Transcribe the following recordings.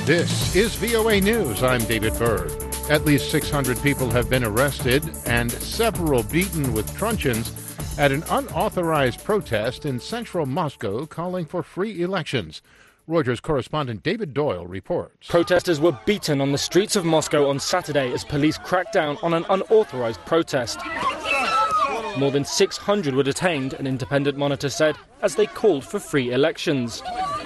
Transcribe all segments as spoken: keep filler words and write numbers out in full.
This is V O A News. I'm David Byrd. At least six hundred people have been arrested and several beaten with truncheons at an unauthorized protest in central Moscow calling for free elections. Reuters correspondent David Doyle reports. Protesters were beaten on the streets of Moscow on Saturday as police cracked down on an unauthorized protest. More than six hundred were detained, an independent monitor said, as they called for free elections.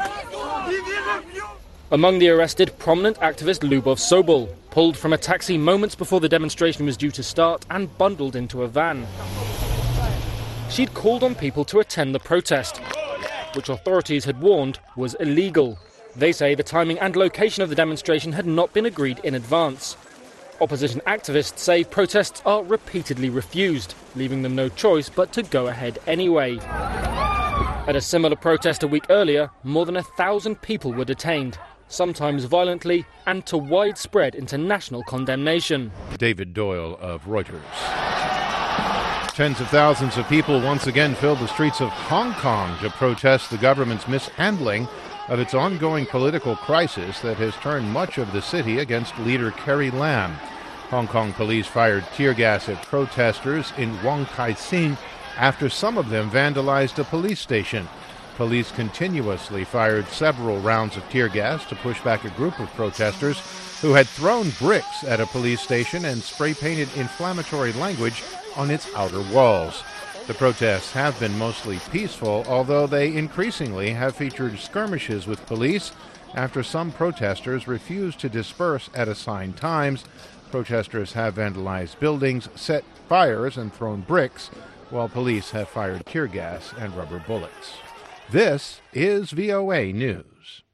Among the arrested, prominent activist Lyubov Sobol, pulled from a taxi moments before the demonstration was due to start and bundled into a van. She'd called on people to attend the protest, which authorities had warned was illegal. They say the timing and location of the demonstration had not been agreed in advance. Opposition activists say protests are repeatedly refused, leaving them no choice but to go ahead anyway. At a similar protest a week earlier, more than a thousand people were detained, sometimes violently, and to widespread international condemnation. David Doyle of Reuters. Tens of thousands of people once again filled the streets of Hong Kong to protest the government's mishandling of its ongoing political crisis that has turned much of the city against leader Carrie Lam. Hong Kong police fired tear gas at protesters in Wong Kai Sin after some of them vandalized a police station. Police continuously fired several rounds of tear gas to push back a group of protesters who had thrown bricks at a police station and spray-painted inflammatory language on its outer walls. The protests have been mostly peaceful, although they increasingly have featured skirmishes with police after some protesters refused to disperse at assigned times. Protesters have vandalized buildings, set fires, and thrown bricks, while police have fired tear gas and rubber bullets. This is V O A News.